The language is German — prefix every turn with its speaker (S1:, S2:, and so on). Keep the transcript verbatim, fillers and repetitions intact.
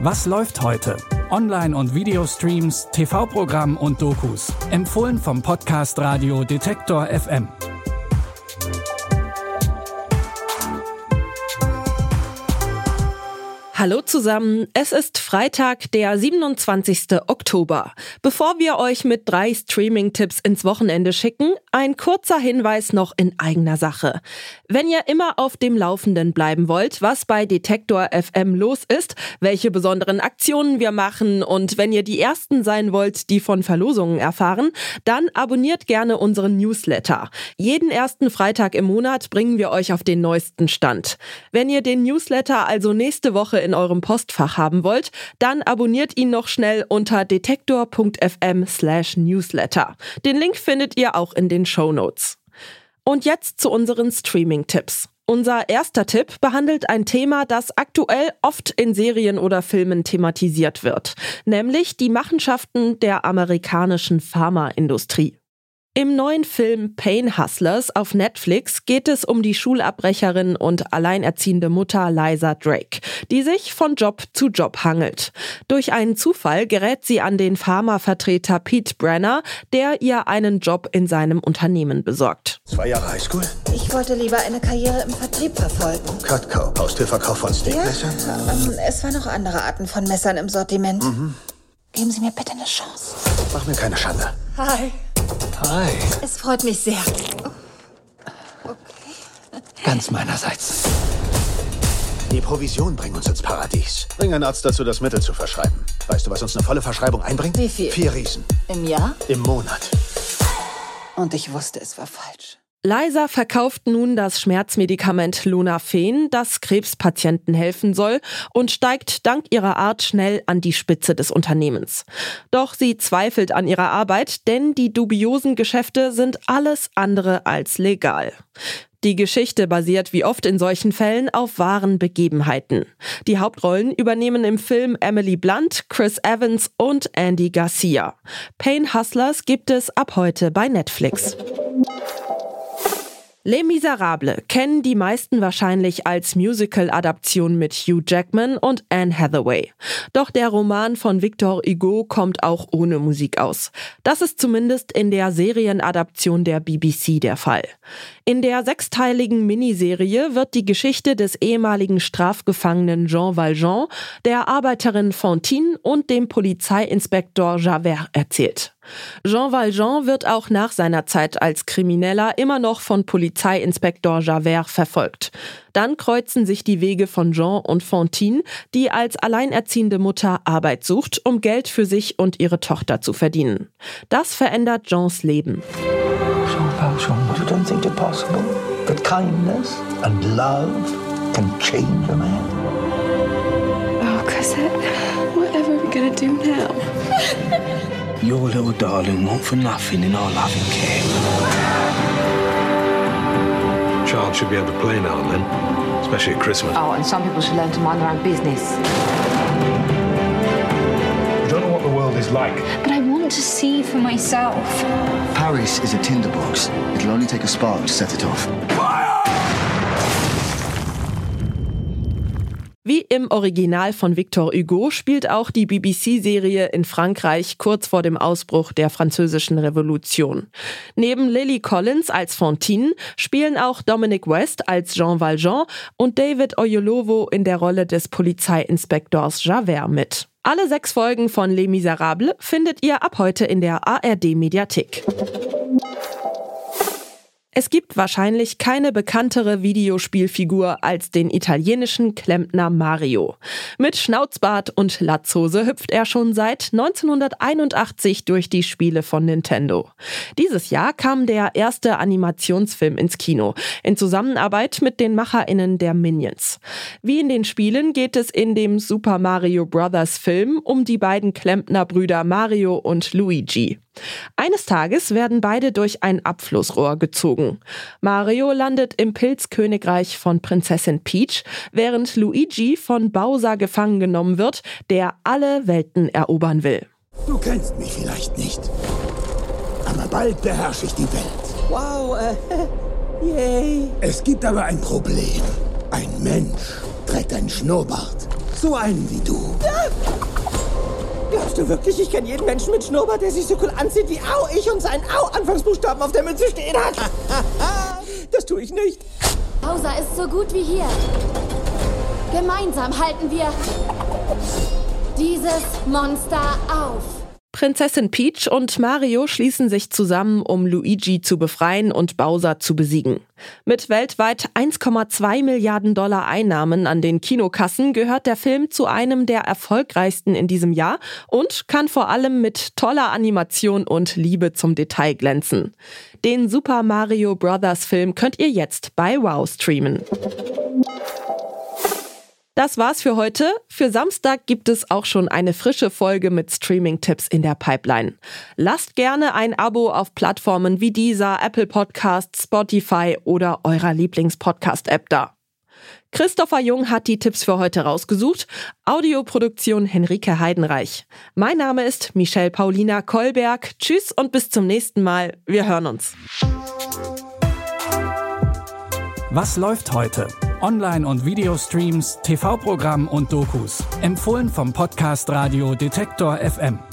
S1: Was läuft heute? Online- und Videostreams, T V-Programm und Dokus. Empfohlen vom Podcast Radio Detektor F M.
S2: Hallo zusammen, es ist Freitag, der siebenundzwanzigster Oktober. Bevor wir euch mit drei Streaming-Tipps ins Wochenende schicken, ein kurzer Hinweis noch in eigener Sache. Wenn ihr immer auf dem Laufenden bleiben wollt, was bei Detektor F M los ist, welche besonderen Aktionen wir machen und wenn ihr die Ersten sein wollt, die von Verlosungen erfahren, dann abonniert gerne unseren Newsletter. Jeden ersten Freitag im Monat bringen wir euch auf den neuesten Stand. Wenn ihr den Newsletter also nächste Woche in eurem Postfach haben wollt, dann abonniert ihn noch schnell unter detektor.fm slash newsletter. Den Link findet ihr auch in den Shownotes. Und jetzt zu unseren Streaming-Tipps. Unser erster Tipp behandelt ein Thema, das aktuell oft in Serien oder Filmen thematisiert wird, nämlich die Machenschaften der amerikanischen Pharmaindustrie. Im neuen Film Pain Hustlers auf Netflix geht es um die Schulabbrecherin und alleinerziehende Mutter Liza Drake, die sich von Job zu Job hangelt. Durch einen Zufall gerät sie an den Pharmavertreter Pete Brenner, der ihr einen Job in seinem Unternehmen besorgt.
S3: Zwei Jahre Highschool?
S4: Ich wollte lieber eine Karriere im Vertrieb verfolgen.
S3: Cutco, Haustürverkauf von Steakmessern?
S4: Ja, ähm, es waren noch andere Arten von Messern im Sortiment.
S3: Mhm.
S4: Geben Sie mir bitte eine Chance.
S3: Mach mir keine Schande.
S4: Hi.
S3: Hi.
S4: Es freut mich sehr. Okay.
S3: Ganz meinerseits. Die Provision bringt uns ins Paradies. Bring einen Arzt dazu, das Mittel zu verschreiben. Weißt du, was uns eine volle Verschreibung einbringt?
S4: Wie viel?
S3: Vier Riesen.
S4: Im Jahr?
S3: Im Monat.
S4: Und ich wusste, es war falsch.
S2: Liza verkauft nun das Schmerzmedikament Lonafen, das Krebspatienten helfen soll, und steigt dank ihrer Art schnell an die Spitze des Unternehmens. Doch sie zweifelt an ihrer Arbeit, denn die dubiosen Geschäfte sind alles andere als legal. Die Geschichte basiert wie oft in solchen Fällen auf wahren Begebenheiten. Die Hauptrollen übernehmen im Film Emily Blunt, Chris Evans und Andy Garcia. Pain Hustlers gibt es ab heute bei Netflix. Les Miserables kennen die meisten wahrscheinlich als Musical-Adaption mit Hugh Jackman und Anne Hathaway. Doch der Roman von Victor Hugo kommt auch ohne Musik aus. Das ist zumindest in der Serienadaption der B B C der Fall. In der sechsteiligen Miniserie wird die Geschichte des ehemaligen Strafgefangenen Jean Valjean, der Arbeiterin Fantine und dem Polizeiinspektor Javert erzählt. Jean Valjean wird auch nach seiner Zeit als Krimineller immer noch von Polizeiinspektor Javert verfolgt. Dann kreuzen sich die Wege von Jean und Fantine, die als alleinerziehende Mutter Arbeit sucht, um Geld für sich und ihre Tochter zu verdienen. Das verändert Jeans Leben.
S5: Jean Valjean, you don't think it possible that kindness and love can change a man?
S6: Oh, Cosette, whatever are we gonna do now?
S5: Your little darling won't for nothing in our loving care.
S7: Child should be able to play now and then, especially at Christmas.
S8: Oh, and some people should learn to mind their own business.
S7: You don't know what the world is like.
S6: But I want to see for myself.
S9: Paris is a tinderbox. It'll only take a spark to set it off.
S2: Wie im Original von Victor Hugo spielt auch die B B C-Serie in Frankreich kurz vor dem Ausbruch der Französischen Revolution. Neben Lily Collins als Fantine spielen auch Dominic West als Jean Valjean und David Oyelowo in der Rolle des Polizeiinspektors Javert mit. Alle sechs Folgen von Les Miserables findet ihr ab heute in der A R D-Mediathek. Es gibt wahrscheinlich keine bekanntere Videospielfigur als den italienischen Klempner Mario. Mit Schnauzbart und Latzhose hüpft er schon seit neunzehnhunderteinundachtzig durch die Spiele von Nintendo. Dieses Jahr kam der erste Animationsfilm ins Kino, in Zusammenarbeit mit den MacherInnen der Minions. Wie in den Spielen geht es in dem Super Mario Brothers Film um die beiden Klempnerbrüder Mario und Luigi. Eines Tages werden beide durch ein Abflussrohr gezogen. Mario landet im Pilzkönigreich von Prinzessin Peach, während Luigi von Bowser gefangen genommen wird, der alle Welten erobern will.
S10: Du kennst mich vielleicht nicht, aber bald beherrsche ich die Welt.
S11: Wow, äh, yay.
S10: Es gibt aber ein Problem. Ein Mensch trägt einen Schnurrbart. So einen wie du.
S11: Ja. Glaubst du wirklich, ich kenne jeden Menschen mit Schnurrbart, der sich so cool anzieht wie Au, ich und seinen Au-Anfangsbuchstaben auf der Mütze stehen hat? Das tue ich nicht.
S12: Bowser ist so gut wie hier. Gemeinsam halten wir dieses Monster auf.
S2: Prinzessin Peach und Mario schließen sich zusammen, um Luigi zu befreien und Bowser zu besiegen. Mit weltweit eins Komma zwei Milliarden Dollar Einnahmen an den Kinokassen gehört der Film zu einem der erfolgreichsten in diesem Jahr und kann vor allem mit toller Animation und Liebe zum Detail glänzen. Den Super Mario Brothers Film könnt ihr jetzt bei Wow streamen. Das war's für heute. Für Samstag gibt es auch schon eine frische Folge mit Streaming-Tipps in der Pipeline. Lasst gerne ein Abo auf Plattformen wie Deezer, Apple Podcasts, Spotify oder eurer Lieblings-Podcast-App da. Christopher Jung hat die Tipps für heute rausgesucht. Audioproduktion Henrike Heidenreich. Mein Name ist Michelle Paulina Kolberg. Tschüss und bis zum nächsten Mal. Wir hören uns.
S1: Was läuft heute? Online- und Videostreams, T V-Programm und Dokus. Empfohlen vom Podcast Radio Detektor F M.